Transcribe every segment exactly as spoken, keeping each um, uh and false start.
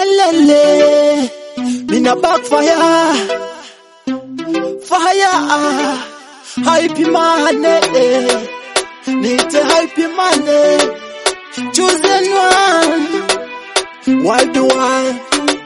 Lelele, mina backfire, fire, hype mane, nite hype mane, chosen one, why do I?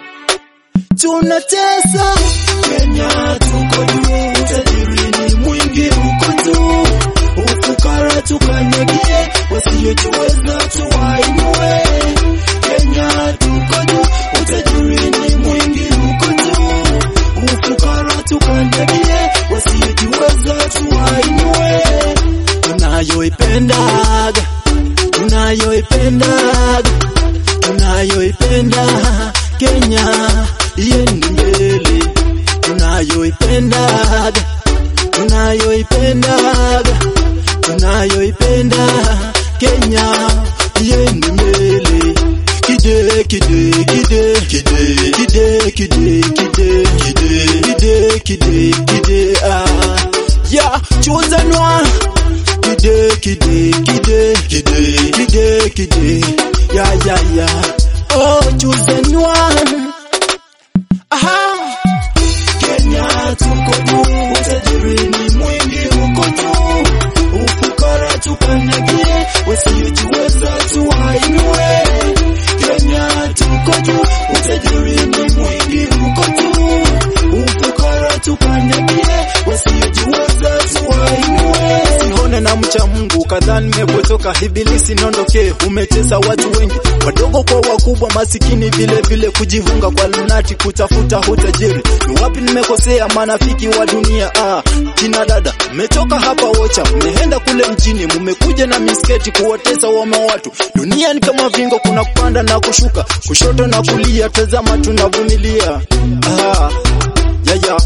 Tunatesa Kenya, tuko juu, tajiri ni mwingi uko tu, ufukara tukanyagie, wasiojiweza tuwainue. Kenya tuko juu, utajiri ni mwingi uko tu, ufukara tukanyagie, wasiojiweza tuwainue. Tunayoipendaga, tunayoipendaga, tunayoipenda Kenya iende mbele, tunayoipendaga, tunayoipendaga, tunayoipenda Kenya iende mbele. Kide kide kide kide kide kide kide kide kide kide ah yeah, chosen one. Kide kide kide kide kide kide yeah yeah yeah, oh chosen one. Aha, Kenya tuko juu, utajiri ni mwingi uko juu, ufukara tukanyagie, wasiojiweza tuwainue. Kenya tuko juu, utajiri ni mwingi uko juu, ufukara tukanyagie, wasiojiweza tuwainue. Sione na mcha Mungu kadhani nimepotoka, ibilisi niondoke, umetesa watu wengi, wadogo kwa wakubwa, masikini vile vile, kujihunga kwa lunati kutafuta utajiri. Ni wapi nimekosea manafiki wa dunia? Ah, kina dada mmetoka hapa wocha, mmeenda kule mjini, mmekuja na misketi kuwatesa wame watu. Dunia ni kama vingo, kuna kupanda na kushuka, kushoto na kulia, tazama tunavumilia. Ah, yeah, yeah.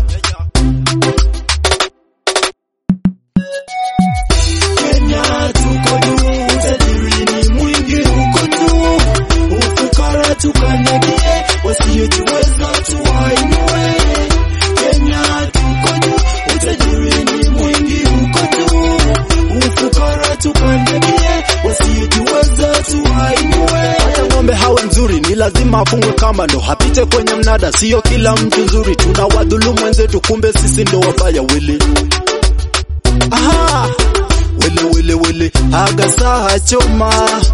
Kenya tuko juu, utajiri ni mwingi uko juu, ufukara tukanyagie, wasiojiweza tuwainue. Kenya tuko juu, utajiri ni mwingi uko juu, ufukara tukanyagie, wasiojiweza tuwainue. Hata ng'ombe hawe nzuri ni lazima afungwe kamba ndo hapite kwenye mnada, sio kila mtu nzuri, tunawadhulumu wenzetu, kumbe sisi ndo wabaya wili. Aha, wele wele wele haga saa choma,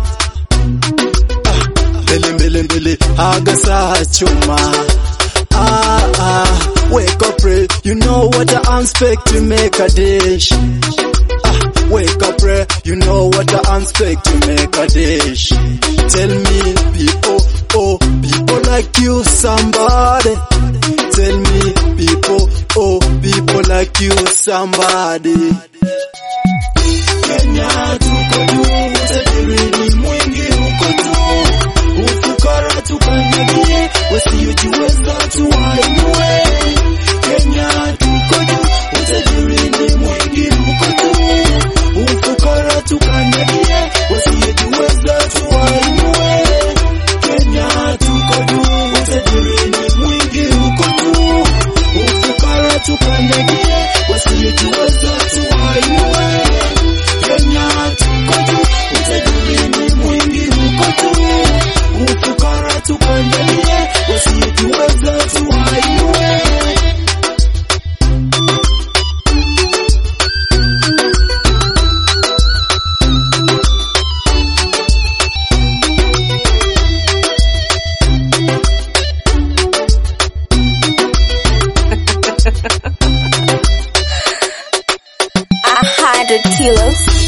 ah, mbele mbele mbele haga saa choma. Ah ah, wake up pray, you know what I expect to make a dish. Ah, wake up pray, you know what I expect to make a dish. Tell me people, oh people like you somebody. Tell me people, oh people like you somebody. Kenya tuko juu, utajiri ni mwingi uko juu, ufukara tukanyagie, wasiojiweza tuwainue. Kenya tuko juu, utajiri ni mwingi uko juu, ufukara tukanyagie, wasiojiweza tuwainue. Kenya tuko juu, utajiri ni mwingi uko juu, ufukara tukanyagie, wasiojiweza tuwainue. Kenya tuko juu, utajiri ni mwingi uko juu, ufukara tukanyagie, wasiojiweza tuwainue. A hundred kilos.